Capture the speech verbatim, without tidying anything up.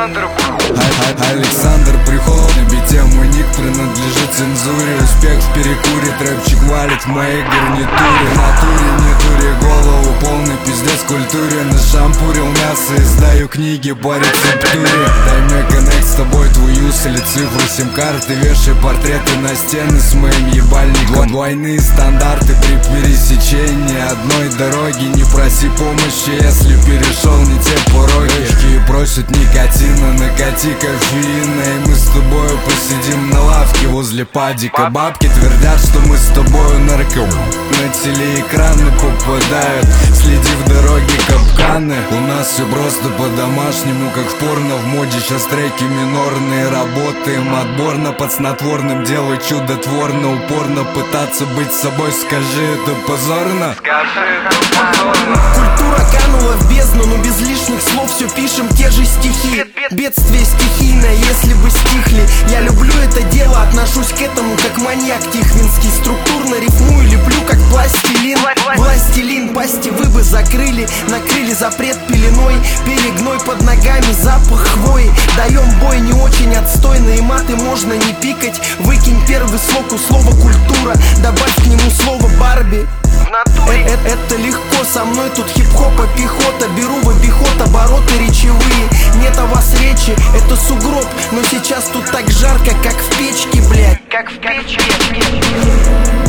Александр. Александр Приход, на бите мой ник принадлежит цензуре. Успех в перекуре, трэпчик валит в моей гарнитуре. В натуре не дури голову, полный пиздец культуре. Нашампурил мясо, издаю книги по рецептуре. Дай мне коннект с тобой, твой юз или цифру сим-карты. Вешай портреты на стены с моим ебальником. Двойные стандарты при пересечении одной дороги. Не проси помощи, если перешел не те пороги. Речки просят никотина, накати кофеина, и мы с тобою посидим на лавке возле падика. Бабки твердят, что мы с тобою нарком. На телеэкраны попадают, следи в дороге капканы. У нас все просто по-домашнему, как в порно. В моде сейчас треки минорные. Работаем отборно, под снотворным делай чудотворно. Упорно пытаться быть собой, скажи, это позорно? Скажи, это позорно. Культура канула в бездну, но без лишних слов все пишем те же стихи. Бедствие стихийное, если бы стихли. Я люблю это дело, отношусь к этому как маньяк тихвинский. Структурно рифмую, леплю как пластилин. Властелин, пасти вы бы закрыли, накрыли запрет пеленой. Перегной под ногами, запах хвои. Даем бой, не очень отстойные маты можно не пикать. Выкинь первый слог у слова культура, добавь к нему слово Барби. Э -э Это легко, со мной тут хип-хопа пехота. Беру в обиход обороты речевые. Нет о вас речи, это сугроб. Но сейчас тут так жарко, как в печке, блядь. Как в печке.